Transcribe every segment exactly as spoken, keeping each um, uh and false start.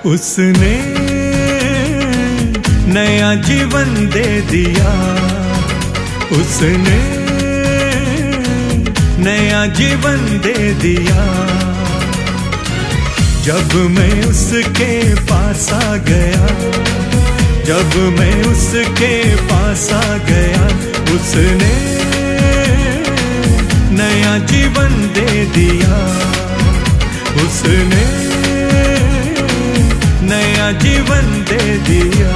उसने नया जीवन दे दिया, उसने नया जीवन दे दिया। जब मैं उसके पास आ गया, जब मैं उसके पास आ गया, उसने नया जीवन दे दिया, उसने नया जीवन दे दिया।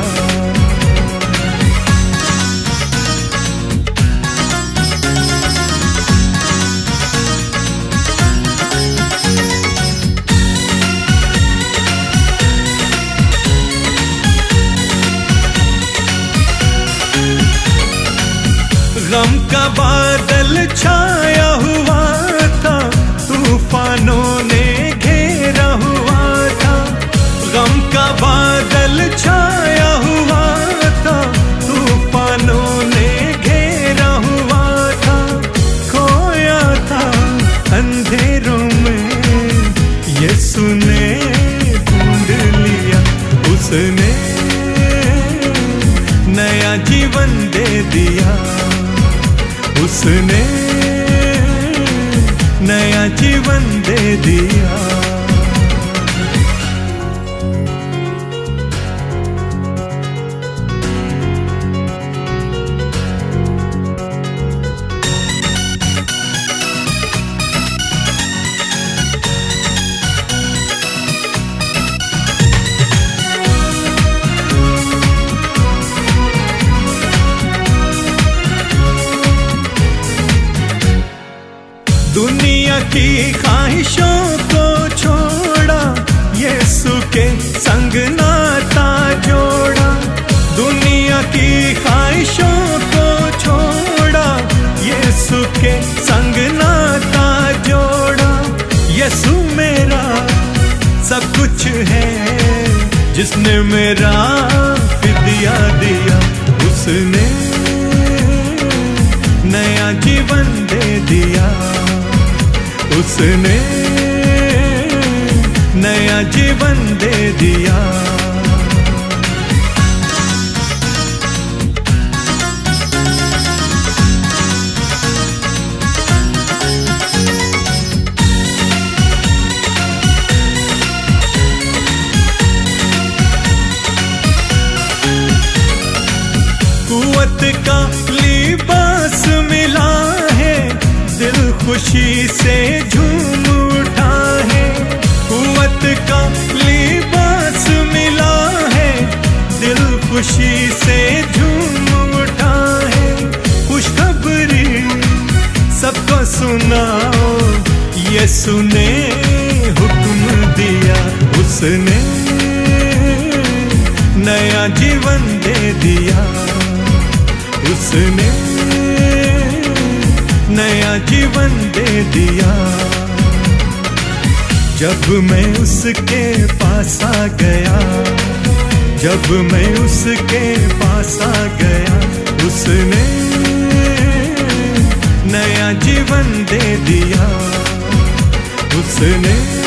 गम का बादल छाया हुआ था, तूफानों ने घेरा हुआ था। गम का बादल छाया हुआ था, तूफानों ने घेरा हुआ था। खोया था अंधेरों में, यीशु ने ढूंढ लिया, उसने नया जीवन दे दिया, उसने नया जीवन दे दिया। दुनिया की ख्वाहिशों को छोड़ा, यीशु के संग नाता जोड़ा। दुनिया की ख्वाहिशों को छोड़ा, यीशु के संग नाता जोड़ा। यीशु मेरा सब कुछ है, जिसने मेरा फिदिया दिया, उसने नया जीवन दे दिया, उसने नया जीवन दे दिया। कुव्वत का लिबास मिला है, दिल खुशी से झूम उठा है। कुव्वत का लिबास मिला है, दिल खुशी से झूम उठा है। खुशखबरी सबको सुनाओ, यीशु ने हुक्म दिया, उसने नया जीवन दे दिया, उसने नया जीवन दे दिया। जब मैं उसके पास आ गया, जब मैं उसके पास आ गया, उसने नया जीवन दे दिया, उसने